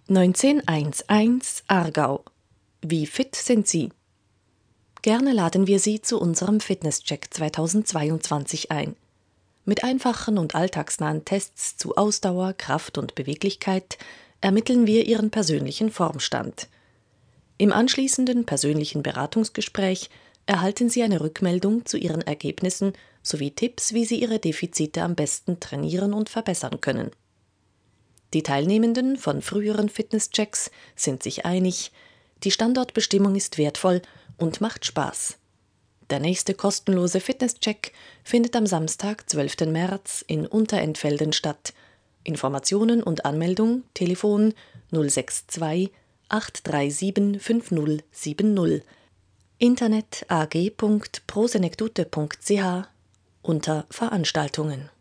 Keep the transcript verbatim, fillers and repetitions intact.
neunzehnhundertelf Aargau. Wie fit sind Sie? Gerne laden wir Sie zu unserem Fitnesscheck zweitausendzweiundzwanzig ein. Mit einfachen und alltagsnahen Tests zu Ausdauer, Kraft und Beweglichkeit ermitteln wir Ihren persönlichen Formstand. Im anschließenden persönlichen Beratungsgespräch erhalten Sie eine Rückmeldung zu Ihren Ergebnissen sowie Tipps, wie Sie Ihre Defizite am besten trainieren und verbessern können. Die Teilnehmenden von früheren Fitnesschecks sind sich einig, die Standortbestimmung ist wertvoll und macht Spaß. Der nächste kostenlose Fitnesscheck findet am Samstag, zwölften März in Unterentfelden statt. Informationen und Anmeldung Telefon null sechs zwei acht drei sieben fünf null sieben null, Internet a g punkt prosenectute punkt c h unter Veranstaltungen.